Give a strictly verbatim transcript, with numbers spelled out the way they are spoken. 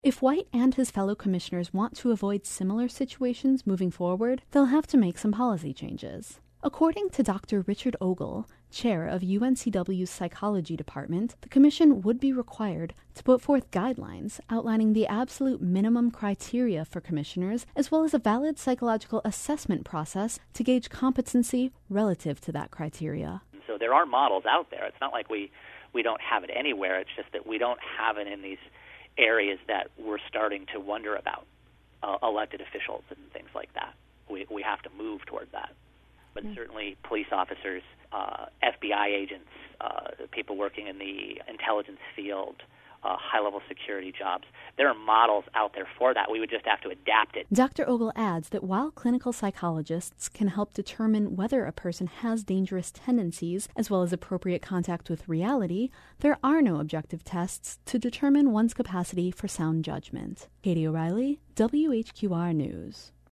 If White and his fellow commissioners want to avoid similar situations moving forward, they'll have to make some policy changes. According to Doctor Richard Ogle, chair of U N C W's Psychology Department, the commission would be required to put forth guidelines outlining the absolute minimum criteria for commissioners, as well as a valid psychological assessment process to gauge competency relative to that criteria. So there are models out there. It's not like we, we don't have it anywhere. It's just that we don't have it in these areas that we're starting to wonder about, uh, elected officials and things like that. We, we have to move toward that. But mm-hmm. certainly police officers, uh, F B I agents, uh, people working in the intelligence field, uh, high-level security jobs, there are models out there for that. We would just have to adapt it. Doctor Ogle adds that while clinical psychologists can help determine whether a person has dangerous tendencies as well as appropriate contact with reality, there are no objective tests to determine one's capacity for sound judgment. Katie O'Reilly, W H Q R News.